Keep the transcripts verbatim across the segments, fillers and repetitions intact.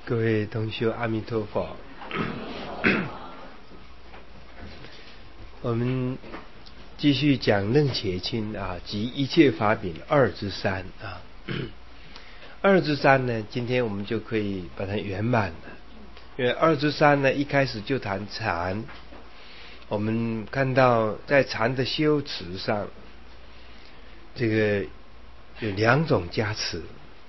各位同修，阿弥陀佛。我们继续讲楞伽经啊，及一切法品二之三啊。二之三呢，今天我们就可以把它圆满了。因为二之三呢，一开始就谈禅。我们看到在禅的修持上，这个有两种加持。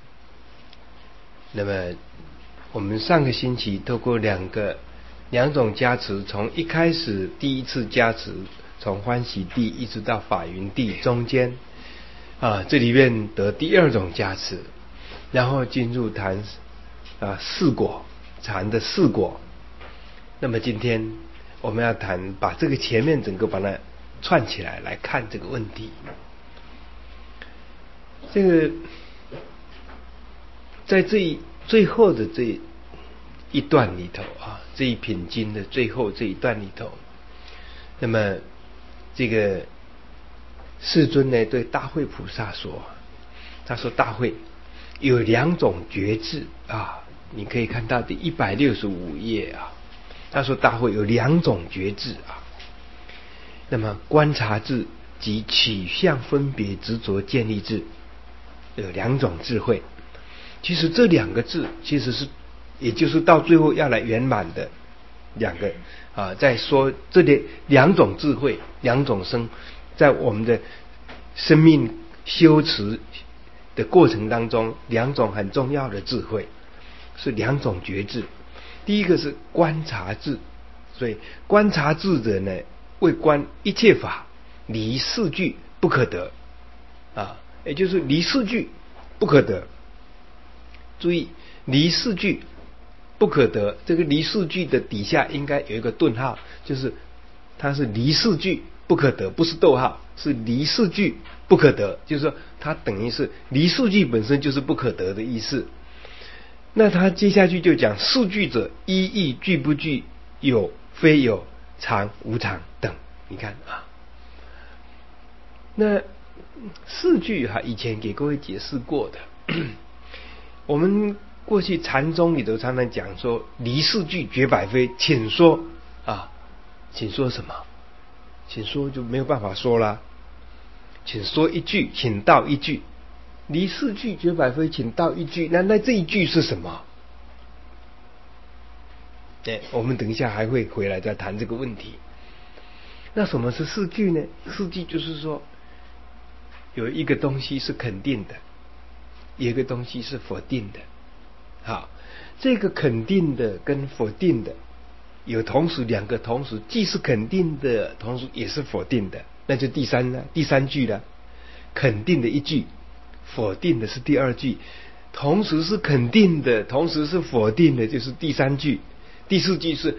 那么我们上个星期透过两个两种加持，从一开始第一次加持，从欢喜地一直到法云地中间啊，这里面得第二种加持，然后进入谈啊四果禅的四果。那么今天我们要谈把这个前面整个把它串起来来看这个问题。这个在这一最后的这一段里头啊，这一品经的最后这一段里头，那么这个世尊呢对大慧菩萨说，他说大慧有两种觉智啊，你可以看到第一百六十五页啊，他说大慧有两种觉智啊，那么观察智及取向分别执着建立智，有两种智慧。其实这两个字其实是也就是到最后要来圆满的两个啊，在说这里两种智慧，两种生，在我们的生命修持的过程当中，两种很重要的智慧是两种觉智。第一个是观察智，所以观察智者呢，为观一切法离四句不可得啊，也就是离四句不可得。注意，离四句不可得，这个离四句的底下应该有一个顿号，就是它是离四句不可得，不是逗号，是离四句不可得，就是说它等于是离四句本身就是不可得的意思。那他接下去就讲四句者，一义具不具，有非有，常无常等。你看啊，那四句哈，以前给各位解释过的。我们过去禅宗里头常常讲说离四句绝百非，请说啊，请说什么？请说就没有办法说啦，请说一句，请道一句，离四句绝百非，请道一句，那那这一句是什么？哎，我们等一下还会回来再谈这个问题。那什么是四句呢？四句就是说有一个东西是肯定的，有一个东西是否定的。好，这个肯定的跟否定的有同时两个同时既是肯定的，同时也是否定的，那就第三呢，第三句了。肯定的一句，否定的是第二句，同时是肯定的，同时是否定的，就是第三句。第四句是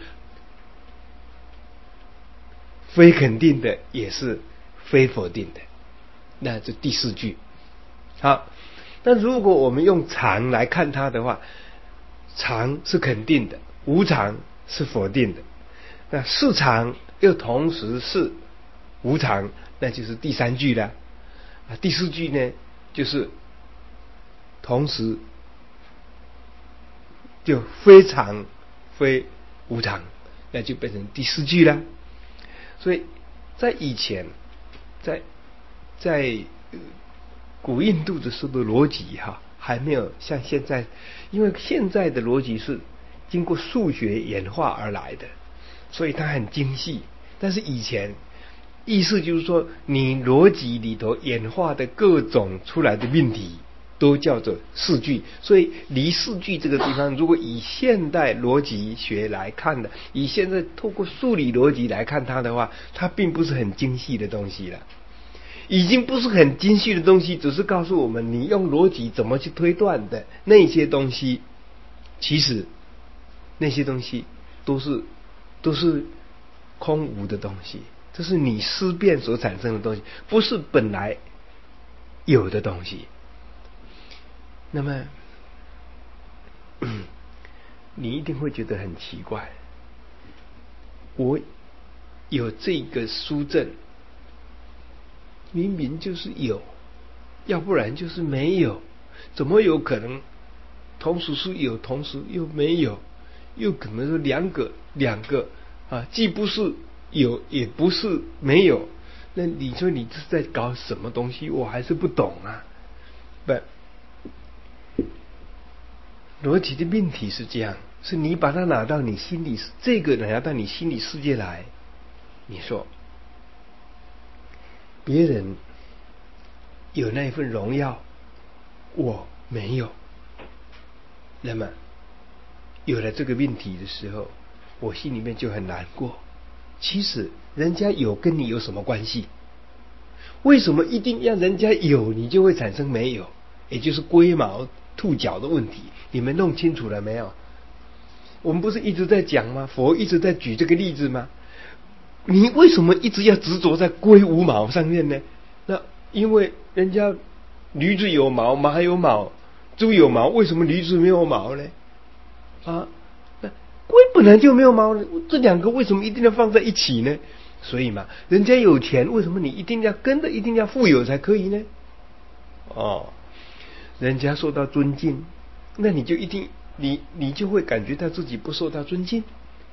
非肯定的，也是非否定的，那就第四句。好，那如果我们用常来看它的话，常是肯定的，无常是否定的，那是常又同时是无常，那就是第三句了。啊，第四句呢，就是同时就非常非无常，那就变成第四句了。所以在以前，在在古印度的时候的逻辑哈，还没有像现在，因为现在的逻辑是经过数学演化而来的，所以它很精细。但是以前意思就是说，你逻辑里头演化的各种出来的命题都叫做四句。所以离四句这个地方，如果以现代逻辑学来看的，以现在透过数理逻辑来看它的话，它并不是很精细的东西了，已经不是很精细的东西，只是告诉我们你用逻辑怎么去推断的那些东西，其实那些东西都是都是空无的东西，这是你思辨所产生的东西，不是本来有的东西。那么你一定会觉得很奇怪，我有这个书证，明明就是有，要不然就是没有，怎么有可能同时是有，同时又没有，又可能是两个两个啊，既不是有，也不是没有。那你说你是在搞什么东西？我还是不懂啊。不，逻辑的命题是这样，是你把它拿到你心里，这个拿到你心理世界来，你说别人有那一份荣耀，我没有，那么有了这个命题的时候，我心里面就很难过。其实人家有跟你有什么关系？为什么一定要人家有你就会产生没有？也就是龟毛兔角的问题，你们弄清楚了没有？我们不是一直在讲吗？佛一直在举这个例子吗？你为什么一直要执着在龟无毛上面呢？那因为人家驴子有毛，马有毛，猪有毛，为什么驴子没有毛呢？啊，那龟本来就没有毛，这两个为什么一定要放在一起呢？所以嘛，人家有钱，为什么你一定要跟着一定要富有才可以呢？哦，人家受到尊敬，那你就一定你你就会感觉到自己不受到尊敬，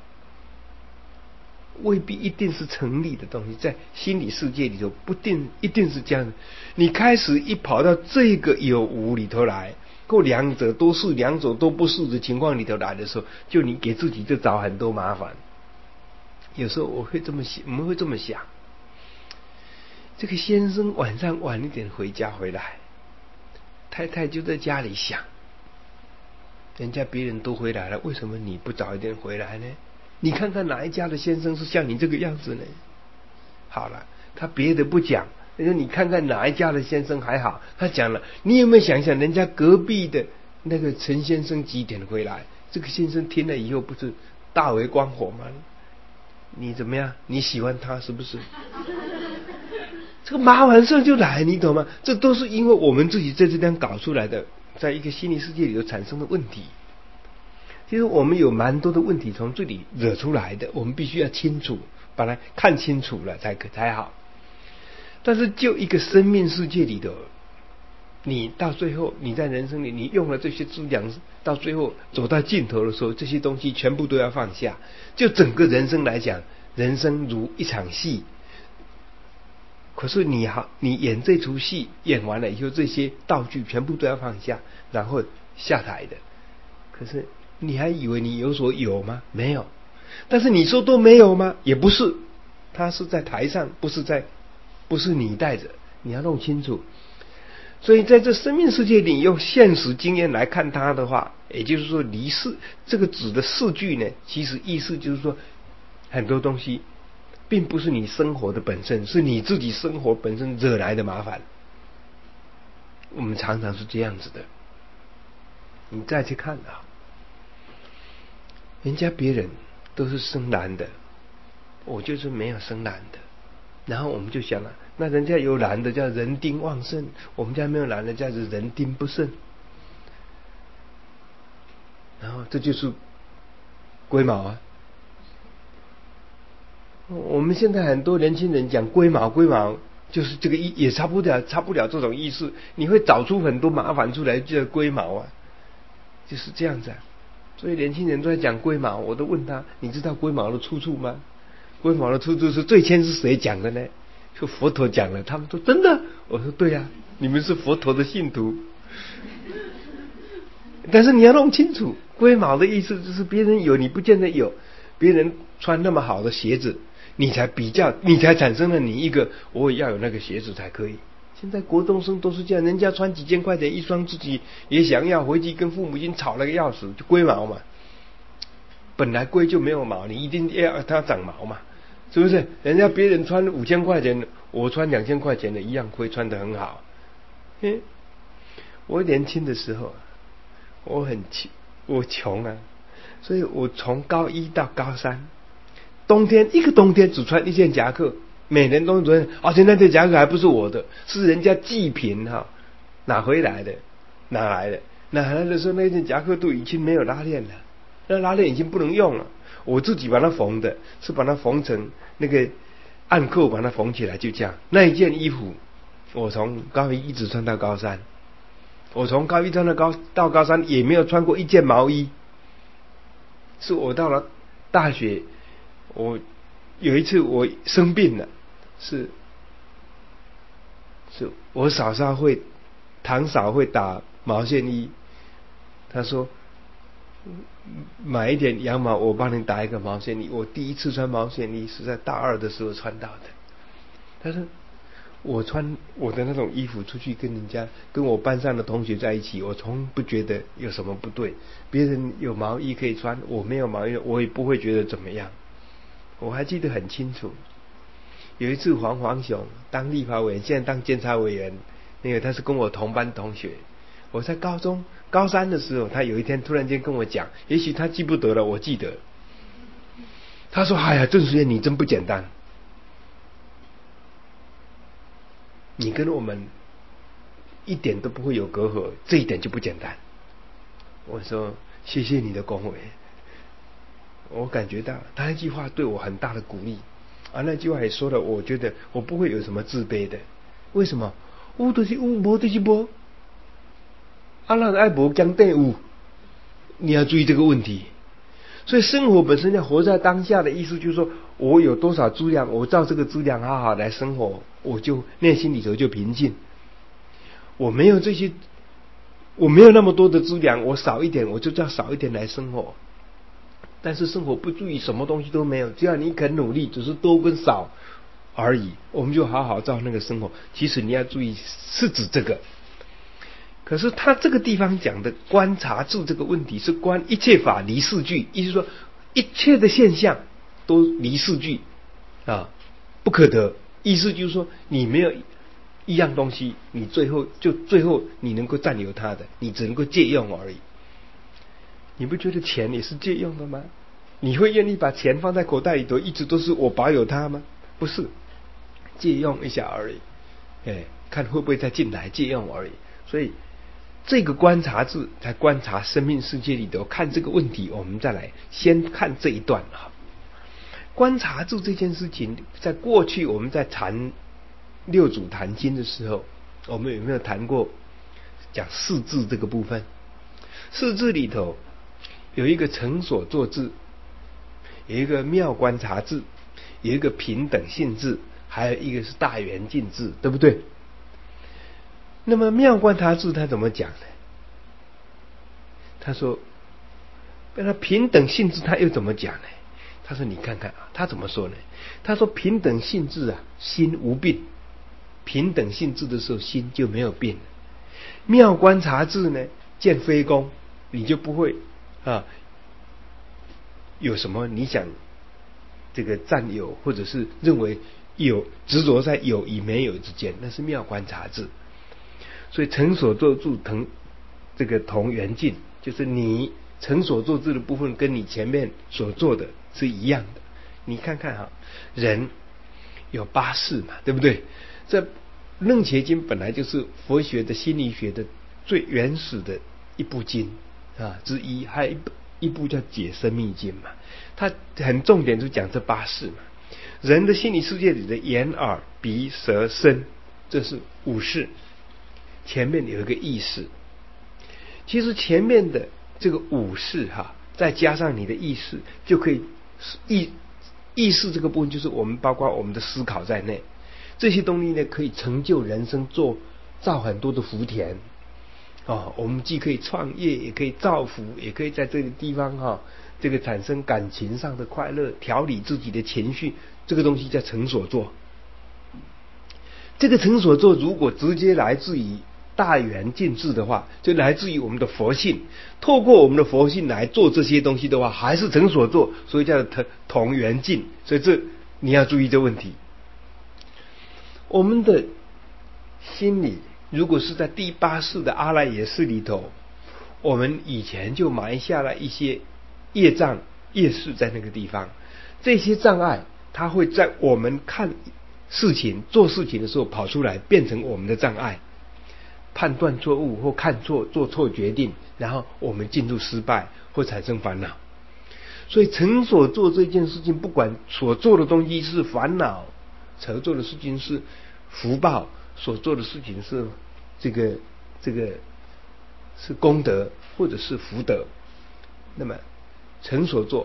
未必一定是成立的东西，在心理世界里头不定一定是这样的。你开始一跑到这个有无里头来，或两者都是两者都不是的情况里头来的时候，就你给自己就找很多麻烦。有时候我会这么想，我们会这么想，这个先生晚上晚一点回家回来，太太就在家里想，人家别人都回来了，为什么你不早一点回来呢？你看看哪一家的先生是像你这个样子呢？好了，他别的不讲，你看看哪一家的先生还好，他讲了，你有没有想想人家隔壁的那个陈先生几点回来？这个先生听了以后不是大为光火吗？你怎么样？你喜欢他是不是？这个麻烦事就来，你懂吗？这都是因为我们自己在这边搞出来的，在一个心理世界里头产生的问题。其实我们有蛮多的问题从这里惹出来的，我们必须要清楚，把它看清楚了才可才好。但是就一个生命世界里头，你到最后你在人生里你用了这些资粮，到最后走到尽头的时候，这些东西全部都要放下。就整个人生来讲，人生如一场戏，可是你好，你演这出戏演完了以后，这些道具全部都要放下，然后下台的。可是你还以为你有所有吗？没有。但是你说都没有吗？也不是，他是在台上，不是在，不是你带着，你要弄清楚。所以在这生命世界里，用现实经验来看它的话，也就是说离世这个指的四句呢，其实意思就是说很多东西并不是你生活的本身，是你自己生活本身惹来的麻烦。我们常常是这样子的。你再去看啊，人家别人都是生男的，我就是没有生男的。然后我们就想了，那人家有男的叫人丁旺盛，我们家没有男的叫人丁不盛。然后这就是龟毛啊。我们现在很多年轻人讲龟毛龟毛，就是这个意，也差不了差不了这种意思。你会找出很多麻烦出来，叫龟毛啊，就是这样子啊。所以年轻人都在讲龟毛，我都问他，你知道龟毛的出处吗？龟毛的出处是最先是谁讲的呢？是佛陀讲的。他们说真的，我说对啊，你们是佛陀的信徒。但是你要弄清楚，龟毛的意思就是别人有你不见得有，别人穿那么好的鞋子，你才比较，你才产生了你一个我也要有那个鞋子才可以。现在国中生都是这样，人家穿几千块钱一双，自己也想要，回去跟父母亲吵了个要死，就龟毛嘛。本来龟就没有毛，你一定要它长毛嘛，是不是？人家别人穿五千块钱，我穿两千块钱的一样会穿得很好。嗯，我年轻的时候，我很穷，我穷啊，所以我从高一到高三，冬天一个冬天只穿一件夹克，每年都穿，而且那件夹克还不是我的，是人家祭品哈拿回来的，拿来的，拿来的时候那件夹克都已经没有拉链了。那拉链已经不能用了，我自己把它缝的，是把它缝成那个暗扣，把它缝起来，就这样。那一件衣服，我从高一一直穿到高三， 我从高一穿到高到高三也没有穿过一件毛衣。是我到了大学，我有一次我生病了，是是我嫂嫂会堂嫂会打毛线衣，她说买一点羊毛，我帮你打一个毛线衣。我第一次穿毛线衣是在大二的时候穿到的。她说我穿我的那种衣服出去跟人家跟我班上的同学在一起，我从不觉得有什么不对。别人有毛衣可以穿，我没有毛衣，我也不会觉得怎么样。我还记得很清楚，有一次黄黄雄当立法委员，现在当监察委员，那个他是跟我同班同学。我在高中高三的时候，他有一天突然间跟我讲，也许他记不得了，我记得。他说：“哎呀，郑书燕你真不简单，你跟我们一点都不会有隔阂，这一点就不简单。”我说：“谢谢你的恭维。”我感觉到他那句话对我很大的鼓励啊！那句话也说了，我觉得我不会有什么自卑的。为什么？有就是有，无就是无。啊，那爱无讲对有，你要注意这个问题。所以生活本身要活在当下的意思，就是说我有多少资粮，我照这个资粮好好来生活，我就内心里头就平静。我没有这些，我没有那么多的资粮，我少一点，我就叫少一点来生活。但是生活不注意什么东西都没有，只要你肯努力，只是多跟少而已，我们就好好照那个生活。其实你要注意是指这个，可是他这个地方讲的观察住这个问题是观一切法离四句，意思说一切的现象都离四句啊，不可得。意思就是说你没有一样东西，你最后就最后你能够占有它的，你只能够借用而已。你不觉得钱也是借用的吗？你会愿意把钱放在口袋里头一直都是我保有它吗？不是，借用一下而已，哎，看会不会再进来，借用而已。所以这个观察字在观察生命世界里头看这个问题，我们再来先看这一段哈。观察住这件事情，在过去我们在谈六祖坛经的时候，我们有没有谈过讲四字这个部分？四字里头有一个成所作智，有一个妙观察智，有一个平等性智，还有一个是大圆镜智，对不对？那么妙观察智他怎么讲呢？他说那平等性智他又怎么讲呢？他说你看看啊，他怎么说呢？他说平等性智啊，心无病，平等性智的时候心就没有病了。妙观察智呢，见非功，你就不会啊有什么你想这个占有，或者是认为有执着在有与没有之间，那是妙观察智。所以成所作智同这个同圆镜，就是你成所作智的部分跟你前面所做的是一样的。你看看哈，人有八识嘛，对不对？这楞伽经本来就是佛学的心理学的最原始的一部经啊之一，还有一部一部叫解深密经嘛。它很重点就讲这八识嘛。人的心理世界里的眼耳鼻舌身，这是五识，前面有一个意识。其实前面的这个五识哈，再加上你的意识，就可以意意识这个部分，就是我们包括我们的思考在内，这些东西呢可以成就人生，做造很多的福田哦。我们既可以创业，也可以造福，也可以在这个地方哈、哦，这个产生感情上的快乐，调理自己的情绪，这个东西叫成所作。这个成所作如果直接来自于大圆镜智的话，就来自于我们的佛性，透过我们的佛性来做这些东西的话，还是成所作，所以叫同同圆镜。所以这你要注意这问题。我们的心里如果是在第八识的阿赖耶识里头，我们以前就埋下了一些业障业识在那个地方，这些障碍它会在我们看事情做事情的时候跑出来，变成我们的障碍，判断错误或看错做错决定，然后我们进入失败或产生烦恼。所以成所作这件事情，不管所做的东西是烦恼，所做的事情是福报，所做的事情是这个这个是功德或者是福德，那么成所作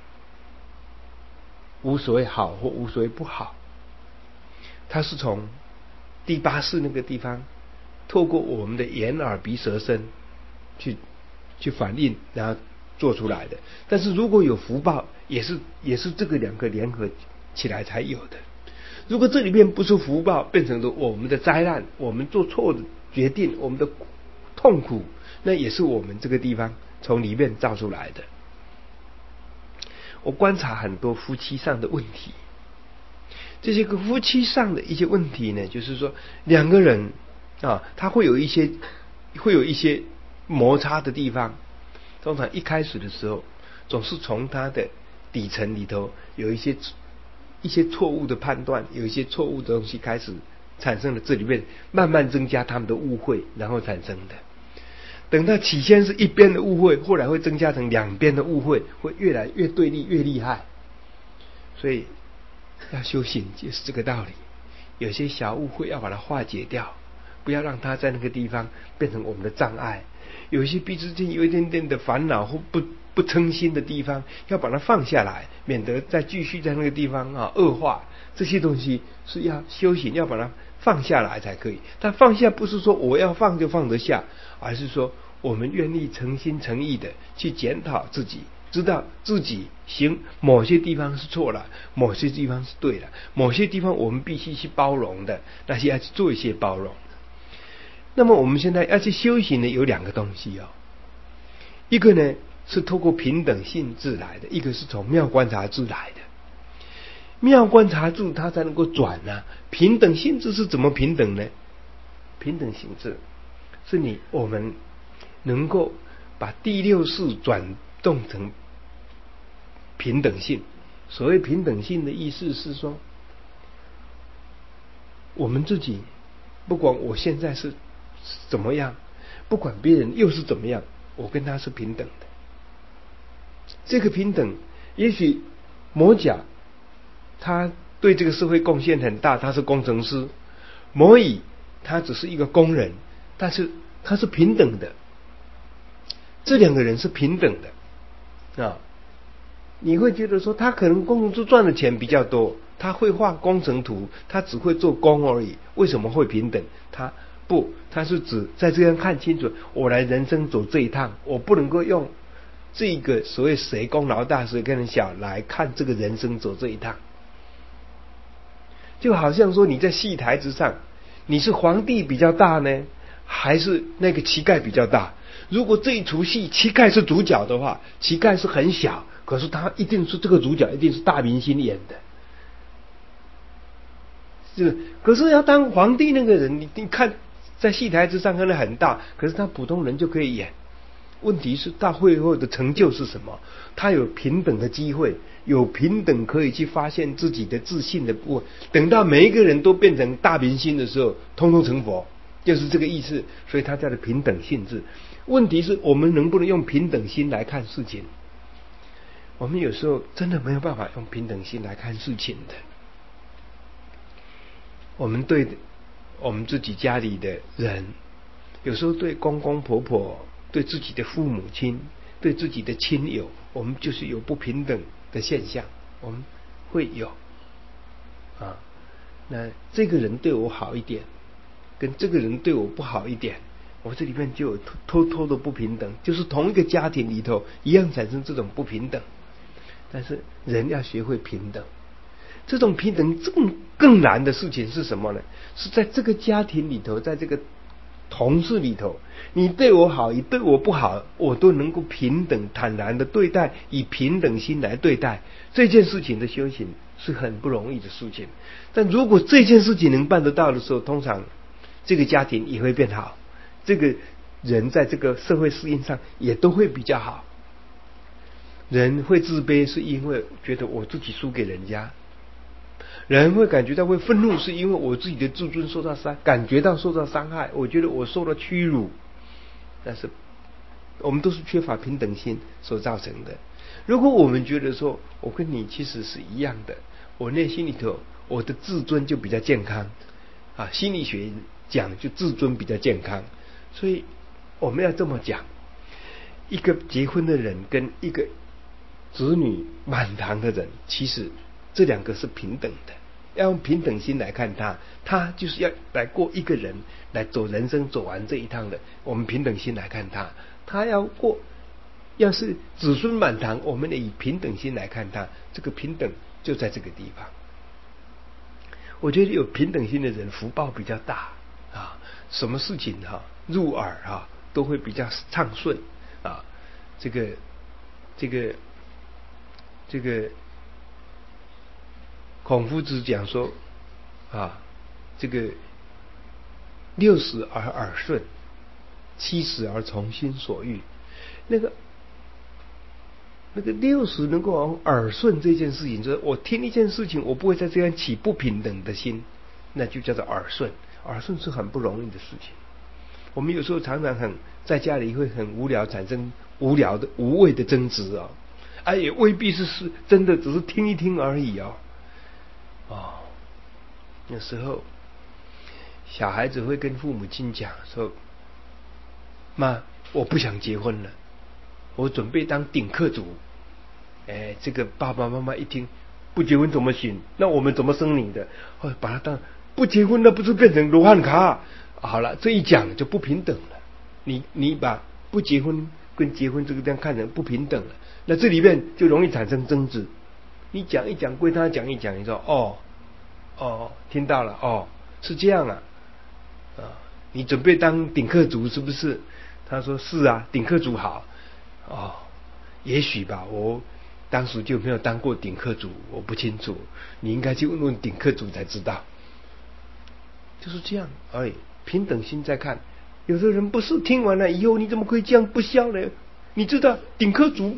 无所谓好或无所谓不好，它是从第八世那个地方透过我们的眼耳鼻舌身去去反应，然后做出来的。但是如果有福报，也是也是这个两个联合起来才有的。如果这里面不是福报，变成了我们的灾难，我们做错的决定，我们的痛苦，那也是我们这个地方从里面造出来的。我观察很多夫妻上的问题，这些个夫妻上的一些问题呢，就是说两个人啊，他会有一些会有一些摩擦的地方。通常一开始的时候，总是从他的底层里头有一些一些错误的判断，有一些错误的东西开始产生了，这里面慢慢增加他们的误会，然后产生的。等到起先是一边的误会，后来会增加成两边的误会，会越来越对立，越厉害。所以要修行就是这个道理，有些小误会要把它化解掉，不要让它在那个地方变成我们的障碍。有一些彼此之间有一点点的烦恼或不不称心的地方，要把它放下来，免得再继续在那个地方啊恶化。这些东西是要修行，要把它放下来才可以。但放下不是说我要放就放得下，而是说我们愿意诚心诚意的去检讨自己，知道自己行某些地方是错了，某些地方是对了，某些地方我们必须去包容的，那些要去做一些包容。那么我们现在要去修行的有两个东西哦，一个呢是透过平等性智来的，一个是从妙观察智来的。妙观察智它才能够转啊，平等性质是怎么平等呢？平等性质是你我们能够把第六识转动成平等性。所谓平等性的意思是说，我们自己不管我现在是怎么样，不管别人又是怎么样，我跟他是平等的。这个平等，也许某甲他对这个社会贡献很大，他是工程师；某乙他只是一个工人，但是他是平等的。这两个人是平等的啊。你会觉得说，他可能工程师赚的钱比较多，他会画工程图，他只会做工而已，为什么会平等？他不，他是指在这样看清楚，我来人生走这一趟，我不能够用这个所谓谁功劳大谁功劳小来看这个人生走这一趟。就好像说你在戏台子上，你是皇帝比较大呢，还是那个乞丐比较大？如果这一出戏乞丐是主角的话，乞丐是很小，可是他一定是这个主角，一定是大明星演的。是，可是要当皇帝那个人，你你看在戏台子上可能很大，可是他普通人就可以演。问题是大会后的成就是什么？他有平等的机会，有平等可以去发现自己的自信的部分。等到每一个人都变成大明星的时候，通通成佛，就是这个意思。所以他叫的平等性质。问题是我们能不能用平等心来看事情？我们有时候真的没有办法用平等心来看事情的。我们对我们自己家里的人，有时候对公公婆婆，对自己的父母亲，对自己的亲友，我们就是有不平等的现象，我们会有啊。那这个人对我好一点，跟这个人对我不好一点，我这里面就有偷偷的不平等，就是同一个家庭里头一样产生这种不平等。但是人要学会平等，这种平等更更难的事情是什么呢？是在这个家庭里头，在这个同事里头，你对我好，你对我不好，我都能够平等坦然的对待，以平等心来对待。这件事情的修行是很不容易的事情。但如果这件事情能办得到的时候，通常这个家庭也会变好，这个人在这个社会适应上也都会比较好。人会自卑是因为觉得我自己输给人家，人会感觉到会愤怒是因为我自己的自尊受到伤，感觉到受到伤害，我觉得我受到屈辱。但是我们都是缺乏平等心所造成的。如果我们觉得说我跟你其实是一样的，我内心里头我的自尊就比较健康啊，心理学讲就自尊比较健康，所以我们要这么讲，一个结婚的人跟一个子女满堂的人，其实这两个是平等的，要用平等心来看他，他就是要来过一个人来走人生走完这一趟的，我们平等心来看他，他要过，要是子孙满堂，我们也以平等心来看他，这个平等就在这个地方。我觉得有平等心的人福报比较大啊，什么事情哈、啊、入耳哈、啊、都会比较畅顺啊。这个这个这个孔夫子讲说啊，这个六十而耳顺，七十而从心所欲。那个那个六十能够往耳顺这件事情，就是我听一件事情，我不会在这样起不平等的心，那就叫做耳顺。耳顺是很不容易的事情。我们有时候常常很在家里会很无聊，产生无聊的无谓的争执啊，啊也未必是是真的，只是听一听而已啊。哦，有时候小孩子会跟父母亲讲说：“妈，我不想结婚了，我准备当顶客族。”哎，这个爸爸妈妈一听，不结婚怎么行？那我们怎么生你的？哦，把他当不结婚，那不是变成罗汉卡？好了，这一讲就不平等了。你你把不结婚跟结婚这个这样看成不平等了，那这里面就容易产生争执。你讲一讲归他讲一讲，你说哦哦，听到了哦，是这样啊啊，你准备当顶客族是不是？他说是啊，顶客族好哦，也许吧，我当时就没有当过顶客族，我不清楚，你应该去问问顶客族才知道。就是这样而已，平等心在看。有的人不是听完了以后，你怎么可以这样不孝呢？你知道顶客族，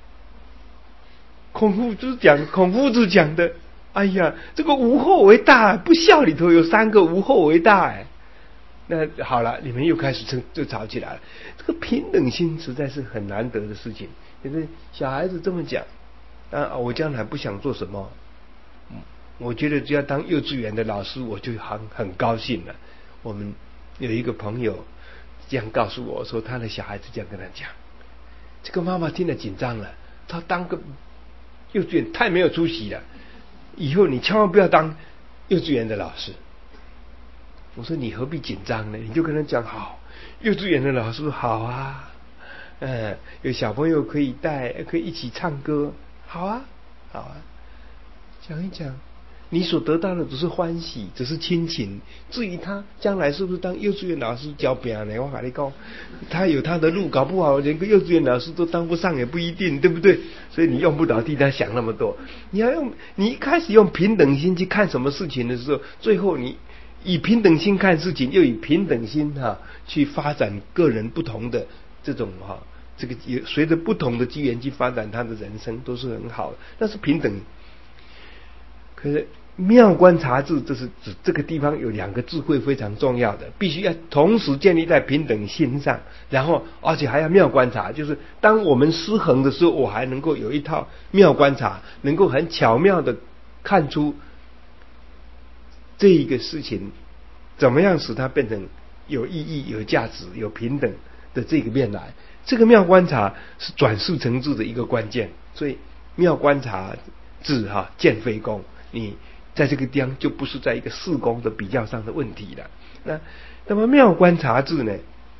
孔夫子讲，孔夫子讲的，哎呀，这个无后为大，不孝里头有三个无后为大哎。那好了，你们又开始就吵起来了。这个平等心实在是很难得的事情。可是小孩子这么讲，啊，我将来不想做什么，我觉得只要当幼稚园的老师，我就很很高兴了。我们有一个朋友这样告诉我说，他的小孩子这样跟他讲，这个妈妈听了紧张了，他当个幼稚园太没有出息了，以后你千万不要当幼稚园的老师。我说你何必紧张呢？你就跟他讲好，幼稚园的老师好啊，嗯，有小朋友可以带，可以一起唱歌，好啊，好啊，讲一讲。你所得到的只是欢喜，只是亲情。至于他将来是不是当幼稚园老师教别人呢？我跟你讲，他有他的路，搞不好连个幼稚园老师都当不上也不一定，对不对？所以你用不着替他想那么多。你要用，你一开始用平等心去看什么事情的时候，最后你以平等心看事情，又以平等心哈、啊、去发展个人不同的这种哈、啊，这个也随着不同的机缘去发展他的人生，都是很好的。那是平等。可是妙观察智，这是指这个地方有两个智慧非常重要的，必须要同时建立在平等心上，然后而且还要妙观察，就是当我们失衡的时候，我还能够有一套妙观察，能够很巧妙的看出这一个事情怎么样使它变成有意义、有价值、有平等的这个面来。这个妙观察是转世成智的一个关键，所以妙观察智哈见非功，你在这个地方就不是在一个事功的比较上的问题了。那那么妙观察智呢，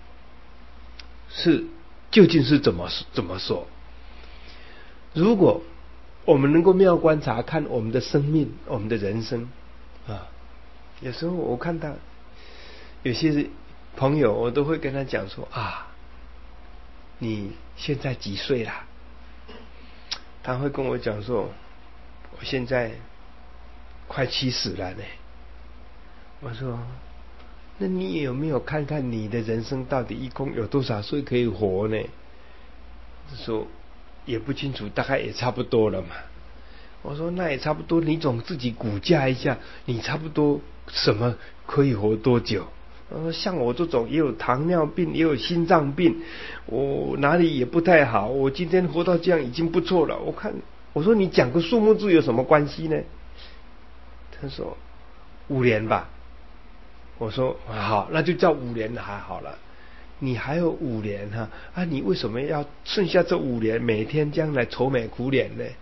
是究竟是怎么怎么说？如果我们能够妙观察看我们的生命、我们的人生啊，有时候我看到有些朋友，我都会跟他讲说啊，你现在几岁啦？他会跟我讲说，我现在快七十了呢。我说，那你有没有看看你的人生到底一共有多少岁可以活呢？他说也不清楚，大概也差不多了嘛。我说那也差不多，你总自己估价一下，你差不多什么可以活多久？呃，像我这种也有糖尿病，也有心脏病，我哪里也不太好，我今天活到这样已经不错了。我看，我说你讲个数目字有什么关系呢？他说五年吧。我说好，那就叫五年还好了。 你还有五年哈啊，你为什么要剩下这五年每天这样来愁眉苦脸呢？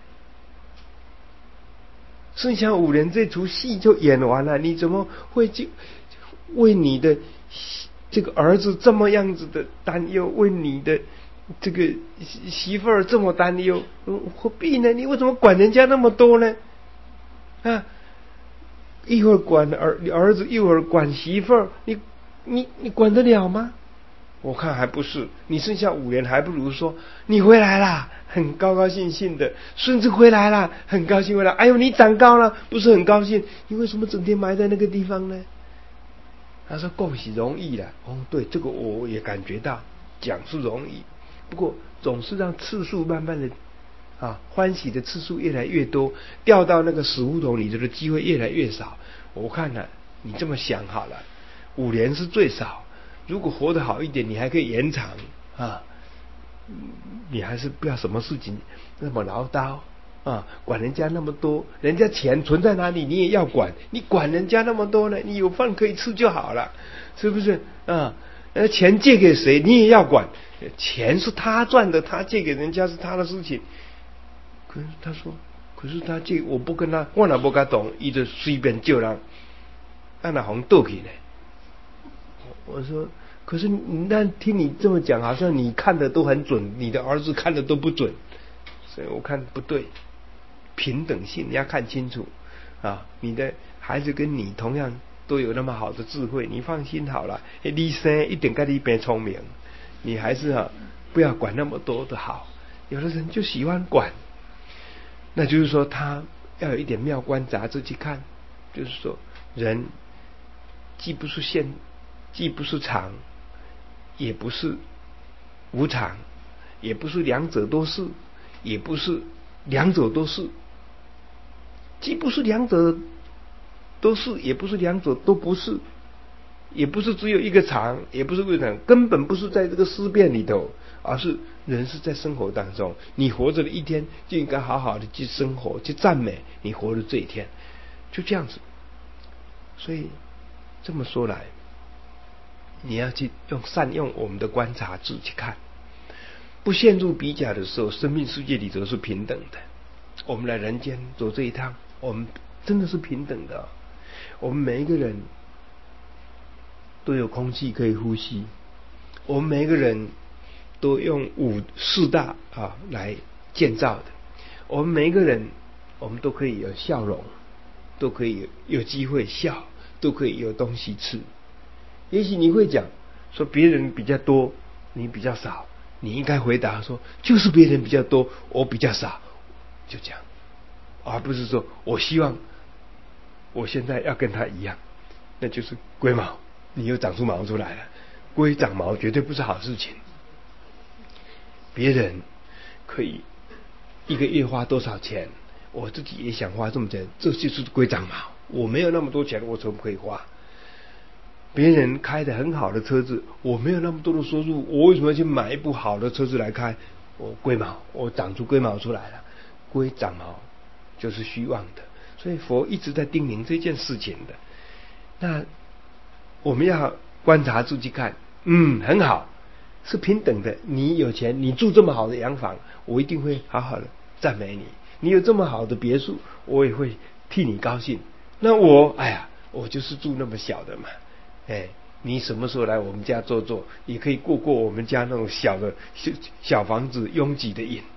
剩下五年这出戏就演完了，你怎么会就为你的这个儿子这么样子的担忧，为你的这个媳妇儿这么担忧？何必呢？你为什么管人家那么多呢？啊，一会儿管儿儿子，一会儿管媳妇儿，你你你管得了吗？我看还不是，你剩下五年，还不如说你回来啦，很高高兴兴的，孙子回来了，很高兴回来。哎呦，你长高了，不是很高兴？你为什么整天埋在那个地方呢？他说恭喜容易了，哦，对，这个我也感觉到，讲是容易，不过总是让次数慢慢的啊，欢喜的次数越来越多，掉到那个死胡同里头的机会越来越少。我看了，你这么想好了，五年是最少。如果活得好一点，你还可以延长啊，你还是不要什么事情那么唠叨啊，管人家那么多，人家钱存在哪里你也要管，你管人家那么多呢？你有饭可以吃就好了，是不是啊？呃，钱借给谁你也要管，钱是他赚的，他借给人家是他的事情。可是他说，可是他借我不跟他，我哪不跟他懂，一直随便借人，按那红斗起呢？我说，可是你那听你这么讲，好像你看的都很准，你的儿子看的都不准，所以我看不对。平等性你要看清楚啊！你的孩子跟你同样都有那么好的智慧，你放心好了。你生一点跟你变聪明，你还是啊不要管那么多的好。有的人就喜欢管，那就是说他要有一点妙观杂志去看，就是说人既不是现。既不是常，也不是无常，也不是两者都是，也不是两者都是，既不是两者都是，也不是两者都不是，也不是只有一个常，也不是无常，根本不是在这个思辨里头，而是人是在生活当中，你活着的一天就应该好好的去生活，去赞美你活的这一天，就这样子。所以这么说来，你要去用善用我们的观察智去看，不陷入比较的时候，生命世界里头是平等的。我们来人间走这一趟，我们真的是平等的。我们每一个人都有空气可以呼吸，我们每一个人都用五四大啊来建造的。我们每一个人，我们都可以有笑容，都可以有, 有机会笑，都可以有东西吃。也许你会讲说别人比较多，你比较少，你应该回答说就是别人比较多，我比较少，就这样，而不是说我希望我现在要跟他一样，那就是龟毛，你又长出毛出来了。龟长毛绝对不是好事情。别人可以一个月花多少钱，我自己也想花这么钱，这就是龟长毛。我没有那么多钱，我怎么可以花？别人开的很好的车子，我没有那么多的收入，我为什么要去买一部好的车子来开？我龟毛，我长出龟毛出来了。龟长毛就是虚妄的，所以佛一直在叮咛这件事情的。那我们要观察自己看，嗯，很好，是平等的。你有钱，你住这么好的洋房，我一定会好好的赞美你。你有这么好的别墅，我也会替你高兴。那我，哎呀，我就是住那么小的嘛。哎，你什么时候来我们家坐坐，也可以过过我们家那种小的小小房子拥挤的瘾，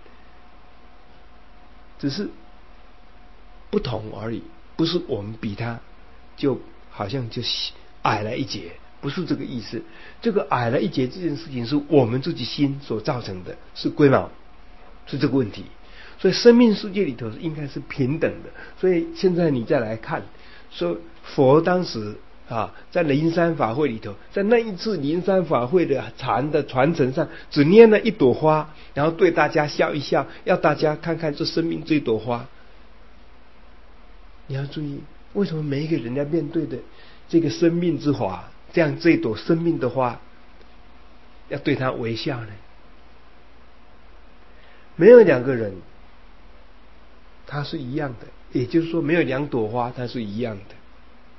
只是不同而已，不是我们比他就好像就矮了一截，不是这个意思。这个矮了一截这件事情是我们自己心所造成的，是龟毛，是这个问题。所以生命世界里头应该是平等的。所以现在你再来看，说佛当时啊，在灵山法会里头，在那一次灵山法会的禅的传承上，只拈了一朵花，然后对大家笑一笑，要大家看看这生命这朵花。你要注意，为什么每一个人要面对的这个生命之花，这样这朵生命的花，要对他微笑呢？没有两个人它是一样的，也就是说没有两朵花它是一样的。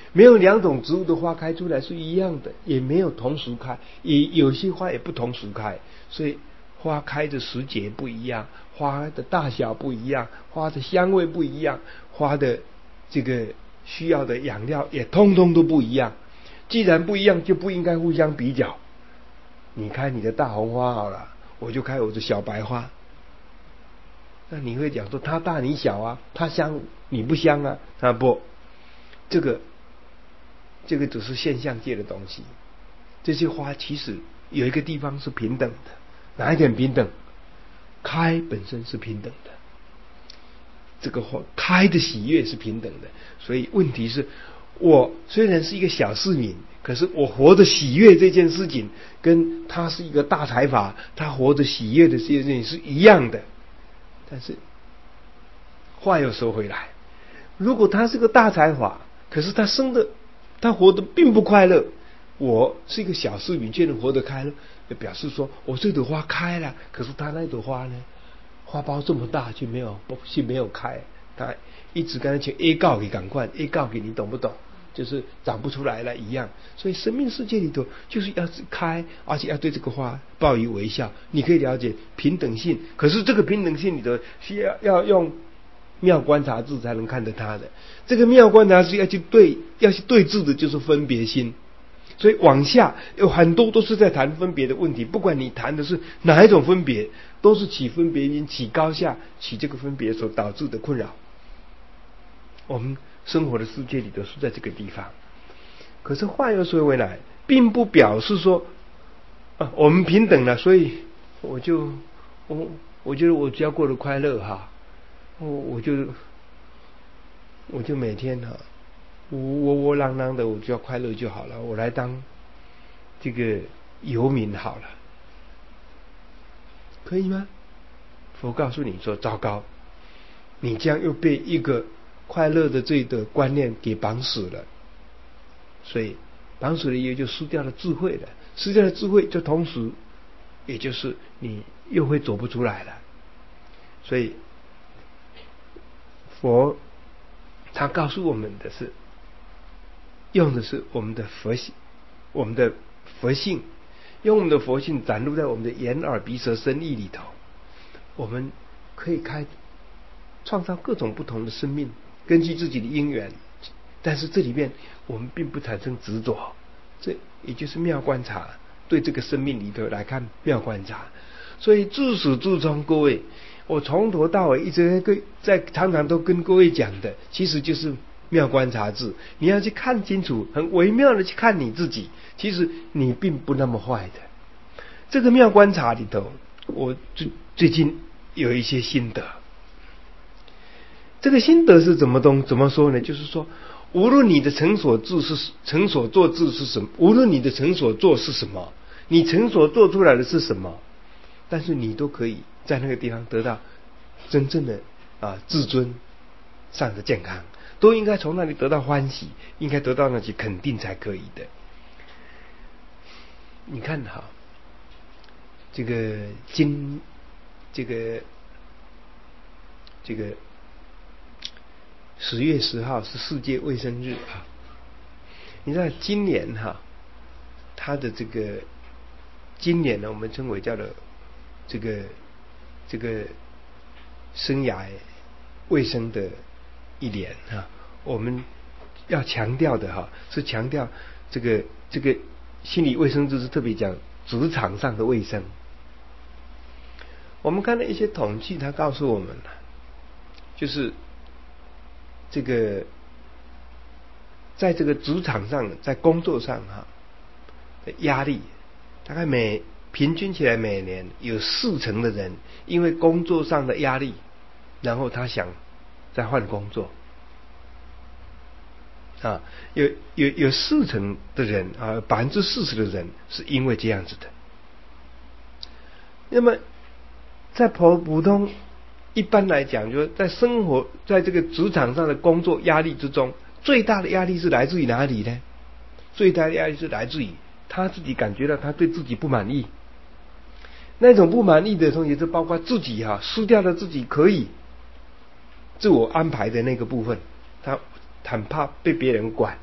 没有两种植物的花开出来是一样的，也没有同时开，也有些花也不同时开，所以花开的时节不一样，花的大小不一样，花的香味不一样，花的这个需要的养料也通通都不一样。既然不一样，就不应该互相比较。你开你的大红花好了，我就开我的小白花。那你会讲说它大你小啊，它香你不香啊？啊不，这个这个只是现象界的东西。这些花其实有一个地方是平等的，哪一点平等？开本身是平等的，这个花开的喜悦是平等的。所以问题是，我虽然是一个小市民，可是我活的喜悦这件事情，跟他是一个大财阀，他活的喜悦的这件事情是一样的。但是话又说回来，如果他是个大财阀，可是他生的他活得并不快乐，我是一个小市民却能活得快乐，就表示说我这朵花开了，可是他那朵花呢，花苞这么大却没有却没有开，他一直跟他请 A 告给赶快 A 告给你懂不懂？就是长不出来了一样。所以生命世界里头就是要开，而且要对这个花报以微笑。你可以了解平等性，可是这个平等性里头需要要用妙观察智才能看得它的。这个妙观察智要去对要去对治的就是分别心。所以往下有很多都是在谈分别的问题，不管你谈的是哪一种分别，都是起分别心，起高下，起这个分别所导致的困扰。我们生活的世界里头是在这个地方。可是话又说回来，并不表示说啊我们平等了，所以我就我我觉得我只要过得快乐哈，我我就我就每天哈窝窝窝囊囊的，我只要快乐就好了，我来当这个游民好了，可以吗？佛告诉你说糟糕，你将又被一个快乐的这个观念给绑死了。所以绑死了也就失掉了智慧了，失掉了智慧就同时也就是你又会走不出来了。所以佛他告诉我们的是用的是我们的佛性，我们的佛性，用我们的佛性展露在我们的眼耳鼻舌身意里头，我们可以开创造各种不同的生命，根据自己的因缘。但是这里面我们并不产生执着，这也就是妙观察，对这个生命里头来看妙观察。所以自始至终，各位，我从头到尾一直在常常都跟各位讲的，其实就是妙观察智。你要去看清楚，很微妙的去看你自己，其实你并不那么坏的。这个妙观察里头，我最最近有一些心得。这个心得是怎么东怎么说呢？就是说，无论你的成所智是成所作智是什么，无论你的成所作是什么，你成所做出来的是什么，但是你都可以在那个地方得到真正的啊自尊上的健康，都应该从那里得到欢喜，应该得到那些肯定才可以的。你看哈，这个今这个这个十月十号是世界卫生日啊。你知道今年哈，它的这个今年呢，我们称为叫做这个这个生涯卫生的一年哈。我们要强调的哈，是强调这个这个心理卫生，就是特别讲职场上的卫生。我们看了一些统计，它告诉我们就是这个在这个职场上，在工作上哈的压力，大概每平均起来每年有四成的人因为工作上的压力，然后他想再换工作啊，有有有四成的人啊，百分之四十的人是因为这样子的。那么在普普通一般来讲，就是在生活在这个职场上的工作压力之中，最大的压力是来自于哪里呢？最大的压力是来自于他自己感觉到他对自己不满意。那种不满意的东西就包括自己哈、啊、失掉了自己可以自我安排的那个部分，他很怕被别人管，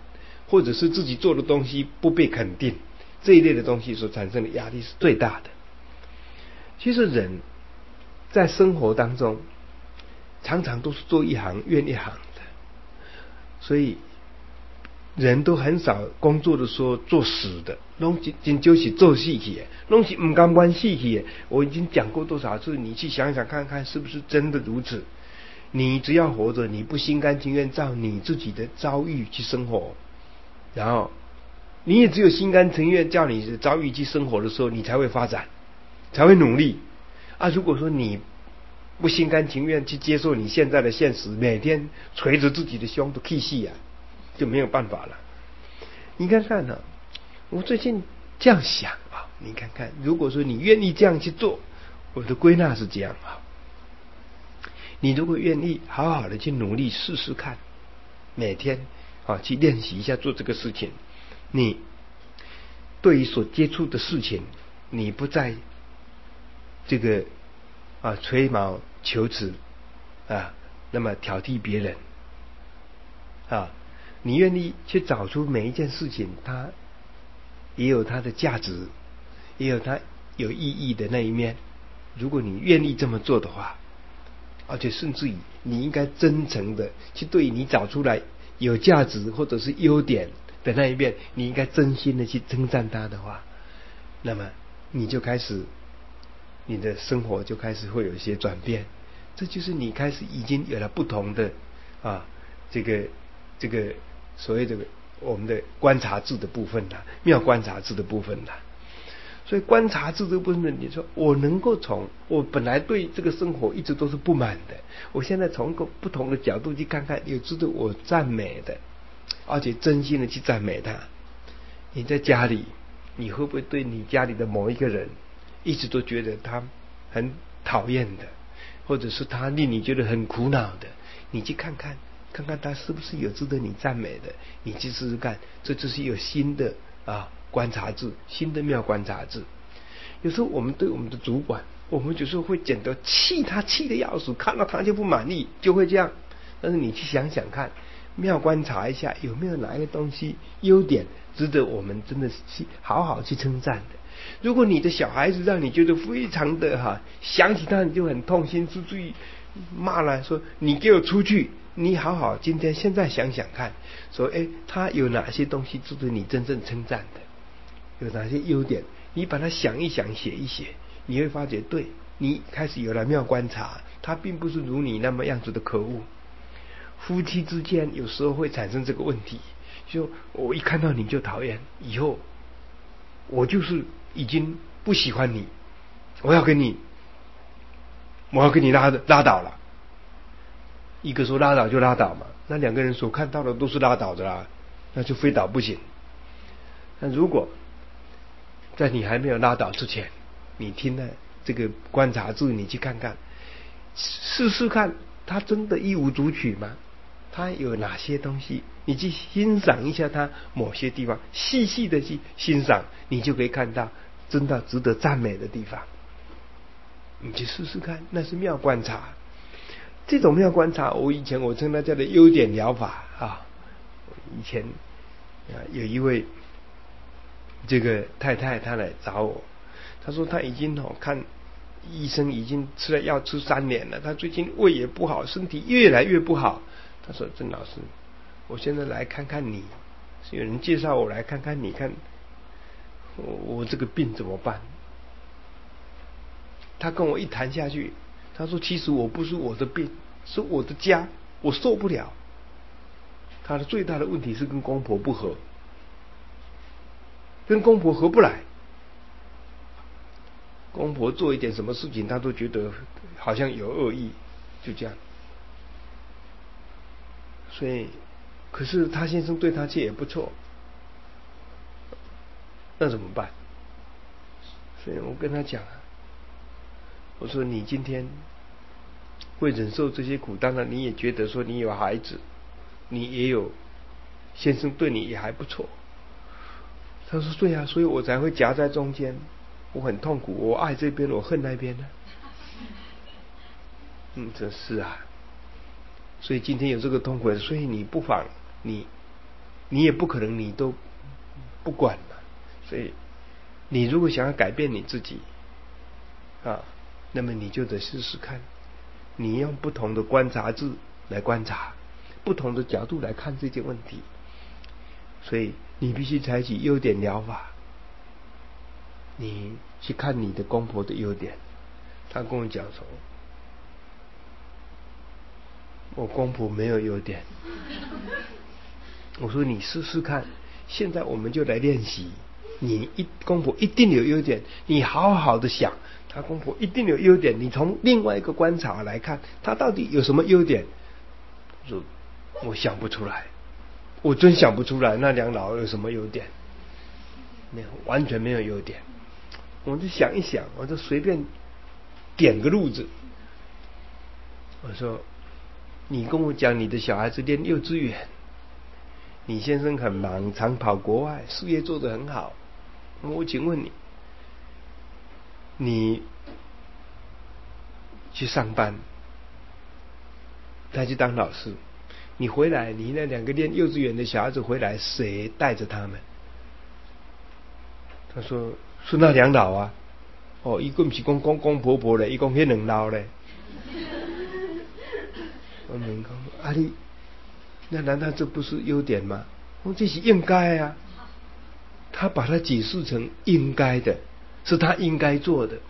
或者是自己做的东西不被肯定，这一类的东西所产生的压力是最大的。其实人在生活当中常常都是做一行怨一行的，所以人都很少工作的时候做死的，拢真就是做死去的，拢是不甘愿死去的。我已经讲过多少次，你去想想看看是不是真的如此。你只要活着，你不心甘情愿照你自己的遭遇去生活，然后你也只有心甘情愿照你的遭遇去生活的时候，你才会发展，才会努力啊。如果说你不心甘情愿去接受你现在的现实，每天捶着自己的胸都气死啊，就没有办法了。你看看呢、啊，我最近这样想啊，你看看，如果说你愿意这样去做，我的归纳是这样啊。你如果愿意好好的去努力试试看，每天啊去练习一下做这个事情，你对于所接触的事情，你不再这个啊吹毛求疵啊，那么挑剔别人啊，你愿意去找出每一件事情，它也有它的价值，也有它有意义的那一面。如果你愿意这么做的话，而且甚至于你应该真诚的去对你找出来有价值或者是优点的那一面，你应该真心的去称赞它的话，那么你就开始，你的生活就开始会有一些转变。这就是你开始已经有了不同的啊，这个这个所谓的我们的观察智的部分啦，妙观察智的部分啦。所以观察智这部分呢，你说我能够从我本来对这个生活一直都是不满的，我现在从一个不同的角度去看看，有值得我赞美的，而且真心的去赞美他。你在家里，你会不会对你家里的某一个人一直都觉得他很讨厌的，或者是他令你觉得很苦恼的？你去看看看看他是不是有值得你赞美的，你去试试看，这就是有新的啊观察智，新的妙观察智。有时候我们对我们的主管，我们有时候会觉得气他气得要死，看到他就不满意，就会这样。但是你去想想看，妙观察一下，有没有哪一个东西优点值得我们真的去好好去称赞的？如果你的小孩子让你觉得非常的哈，想起他你就很痛心，甚至于骂了说你给我出去。你好好今天现在想想看，说哎，他有哪些东西值得你真正称赞的，有哪些优点，你把它想一想，写一写，你会发觉，对，你开始有了妙观察，他并不是如你那么样子的可恶。夫妻之间有时候会产生这个问题，就我一看到你就讨厌，以后我就是已经不喜欢你，我要跟你我要跟你拉拉倒了。一个说拉倒就拉倒嘛，那两个人所看到的都是拉倒的啦，那就非倒不行。那如果在你还没有拉倒之前，你听了这个观察智，你去看看，试试看，他真的一无足取吗？他有哪些东西，你去欣赏一下他某些地方，细细的去欣赏，你就可以看到真的值得赞美的地方。你去试试看，那是妙观察。这种妙观察，我以前我称它叫做优点疗法啊。以前啊有一位这个太太，她来找我，她说她已经哦看医生已经吃了药吃三年了，她最近胃也不好，身体越来越不好。她说郑老师，我现在来看看你，有人介绍我来看看你，看我我这个病怎么办？她跟我一谈下去，她说其实我不是我的病，是我的家，我受不了。她的最大的问题是跟公婆不和，跟公婆合不来，公婆做一点什么事情她都觉得好像有恶意，就这样。所以可是她先生对她却也不错，那怎么办？所以我跟她讲，我说你今天会忍受这些苦，当然你也觉得说你有孩子，你也有先生对你也还不错。他说对啊，所以我才会夹在中间，我很痛苦，我爱这边我恨那边呢。嗯，真是啊。所以今天有这个痛苦，所以你不妨你你也不可能你都不管嘛。所以你如果想要改变你自己啊，那么你就得试试看，你用不同的观察智来观察，不同的角度来看这件问题。所以你必须采取优点疗法，你去看你的公婆的优点。他跟我讲说，我公婆没有优点。我说你试试看，现在我们就来练习。你一公婆一定有优点，你好好的想，他公婆一定有优点，你从另外一个观察来看，他到底有什么优点？我说我想不出来，我真想不出来，那两老有什么优点？没有，完全没有优点。我就想一想，我就随便点个路子。我说你跟我讲你的小孩子念幼稚园，你先生很忙，常跑国外，事业做得很好。我请问你，你去上班，他去当老师，你回来，你那两个念幼稚园的小孩子回来，谁带着他们？他说是那两老啊。哦，一共不是公公公婆婆嘞，一共那两老嘞。我问讲，啊你，那难道这不是优点吗？我这是应该啊。他把它解释成应该的，是他应该做的。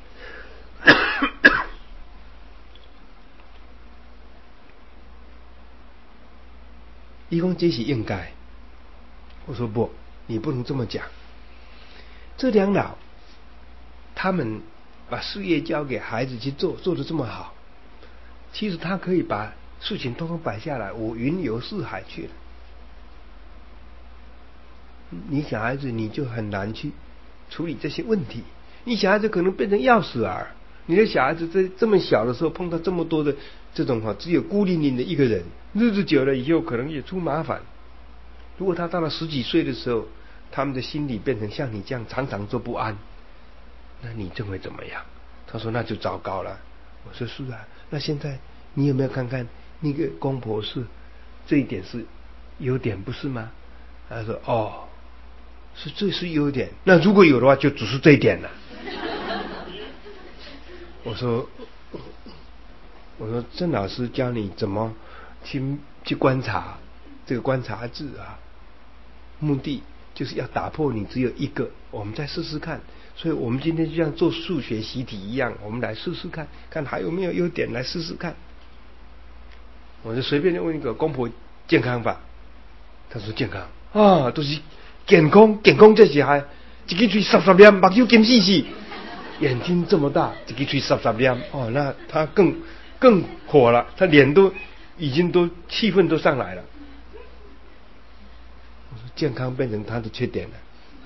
他说这是应该。我说不，你不能这么讲。这两老他们把事业交给孩子去做，做得这么好，其实他可以把事情通通摆下来，我云游四海去了。你小孩子你就很难去处理这些问题，你小孩子可能变成钥匙儿。你的小孩子在这么小的时候碰到这么多的这种哈，只有孤零零的一个人，日子久了以后可能也出麻烦。如果他到了十几岁的时候，他们的心理变成像你这样常常做不安，那你认为怎么样？他说那就糟糕了。我说是啊，那现在你有没有看看那个公婆是这一点是优点不是吗？他说哦，是这是优点，那如果有的话就只是这一点了。我说我说郑老师教你怎么去去观察，这个观察智啊，目的就是要打破你只有一个，我们再试试看。所以我们今天就像做数学习题一样，我们来试试看，看还有没有优点，来试试看。我就随便就问一个公婆健康吧，他说健康啊，都是健康，健康这是还一个嘴十十粒，目睭金细细，眼睛这么大，一个嘴十十粒，哦，那他更更火了，他脸都已经都气氛都上来了。我说健康变成他的缺点了。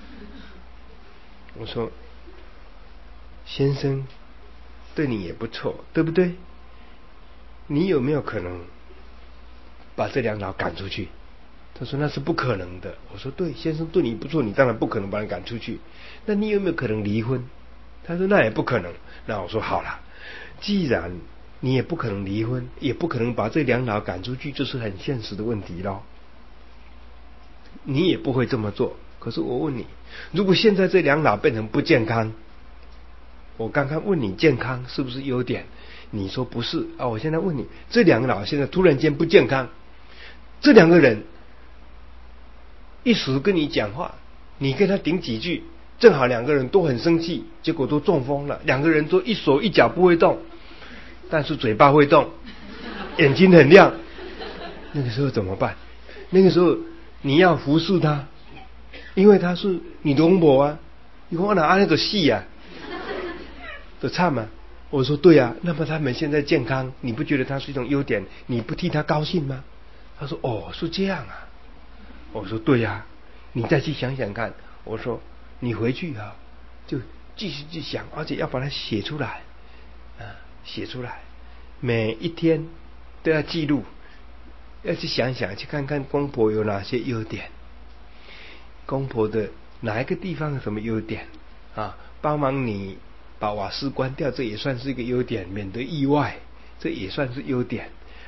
我说先生对你也不错，对不对？你有没有可能把这两老赶出去？他说那是不可能的。我说对，先生对你不错，你当然不可能把人赶出去。那你有没有可能离婚？他说那也不可能。那我说好了，既然你也不可能离婚，也不可能把这两老赶出去，这是很现实的问题咯。你也不会这么做。可是我问你，如果现在这两老变成不健康，我刚刚问你健康是不是优点，你说不是啊。我现在问你，这两个老现在突然间不健康，这两个人一时跟你讲话，你跟他顶几句，正好两个人都很生气，结果都中风了。两个人都一手一脚不会动，但是嘴巴会动，眼睛很亮。那个时候怎么办？那个时候你要服侍他，因为他是你的公婆啊。你说我哪按那个戏啊，就惨嘛。我说对啊，那么他们现在健康，你不觉得他是一种优点？你不替他高兴吗？他说哦，是这样啊。我说对啊，你再去想想看。我说你回去啊，就继续去想，而且要把它写出来啊，写出来，每一天都要记录，要去想想，去看看公婆有哪些优点，公婆的哪一个地方有什么优点啊？帮忙你把瓦斯关掉，这也算是一个优点，免得意外，这也算是优点。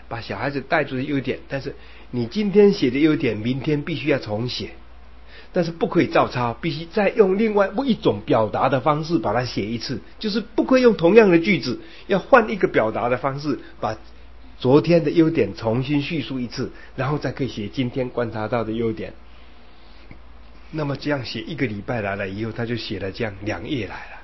把小孩子带出的优点，但是你今天写的优点，明天必须要重写，但是不可以照抄，必须再用另外一种表达的方式把它写一次，就是不可以用同样的句子，要换一个表达的方式，把昨天的优点重新叙述一次，然后再可以写今天观察到的优点。那么这样写一个礼拜来了以后，他就写了这样两页来了。